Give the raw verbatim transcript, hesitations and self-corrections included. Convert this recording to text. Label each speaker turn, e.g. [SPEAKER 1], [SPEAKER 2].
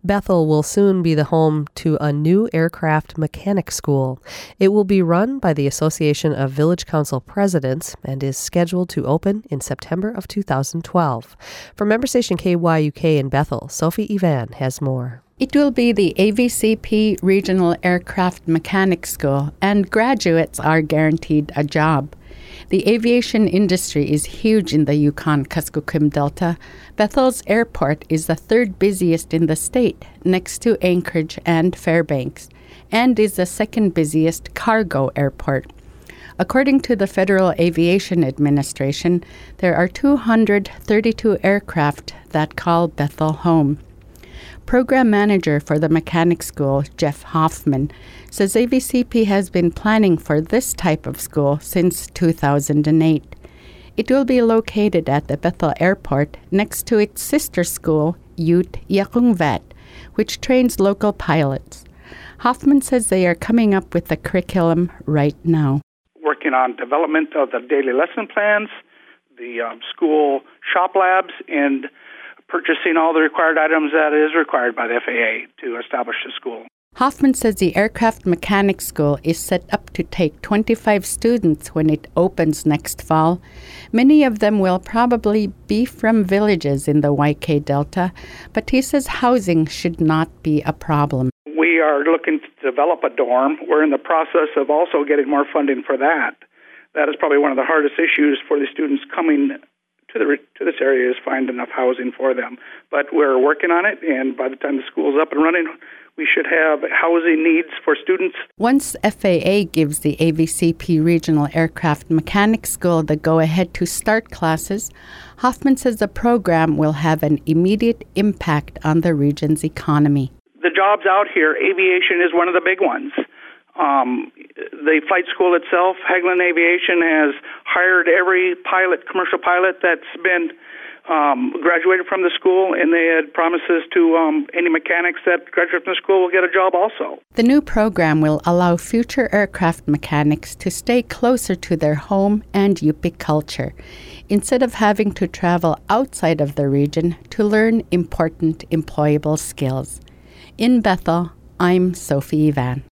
[SPEAKER 1] Bethel will soon be the home to a new aircraft mechanic school. It will be run by the Association of Village Council Presidents and is scheduled to open in September of two thousand twelve. From member station K Y U K in Bethel, Sophie Ivan has more.
[SPEAKER 2] It will be the A V C P Regional Aircraft Mechanic School, and graduates are guaranteed a job. The aviation industry is huge in the Yukon-Kuskokwim Delta. Bethel's airport is the third busiest in the state, next to Anchorage and Fairbanks, and is the second busiest cargo airport. According to the Federal Aviation Administration, there are two hundred thirty-two aircraft that call Bethel home. Program manager for the mechanic school, Jeff Hoffman, says A V C P has been planning for this type of school since two thousand eight. It will be located at the Bethel Airport next to its sister school, Ute Yakungvat, which trains local pilots. Hoffman says they are coming up with the curriculum right now.
[SPEAKER 3] Working on development of the daily lesson plans, the um, school shop labs, and purchasing all the required items that is required by the F A A to establish the school.
[SPEAKER 2] Hoffman says the aircraft mechanic school is set up to take twenty-five students when it opens next fall. Many of them will probably be from villages in the Y K Delta, but he says housing should not be a problem.
[SPEAKER 3] We are looking to develop a dorm. We're in the process of also getting more funding for that. That is probably one of the hardest issues for the students coming to the to this area, is find enough housing for them. But we're working on it, and by the time the school's up and running, we should have housing needs for students.
[SPEAKER 2] Once F A A gives the A V C P Regional Aircraft Mechanic School the go-ahead to start classes, Hoffman says the program will have an immediate impact on the region's economy.
[SPEAKER 3] The jobs out here, aviation is one of the big ones. Um, the flight school itself, Hagelin Aviation, has hired every pilot, commercial pilot that's been um, graduated from the school, and they had promises to um, any mechanics that graduate from the school will get a job also.
[SPEAKER 2] The new program will allow future aircraft mechanics to stay closer to their home and Yupik culture, instead of having to travel outside of the region to learn important employable skills. In Bethel, I'm Sophie Ivan.